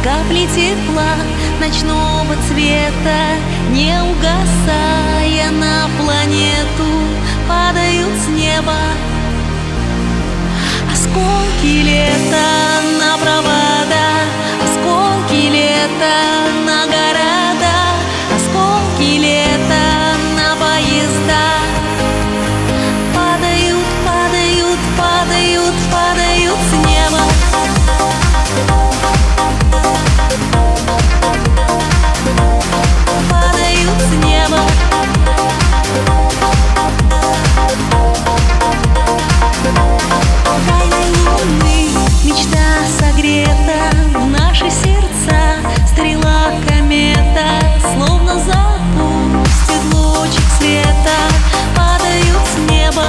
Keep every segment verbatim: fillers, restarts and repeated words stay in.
капли тепла ночного цвета, не угасая, на планету падают с неба. Осколки лета на провода, осколки лета на города, осколки лета на поезда. Падают, падают, падают, падают с неба. Падают с неба. Тайной луны мечта согрета, в наши сердца стрела комета, словно запустит лучик света. Падают с неба.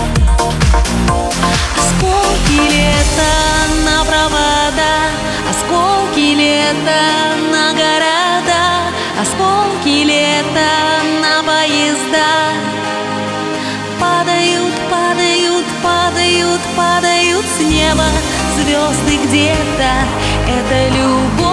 Осколки лета на провода, осколки лета на города, осколки лета на поезда. Падают, падают, падают, падают с неба звезды где-то. Это любовь.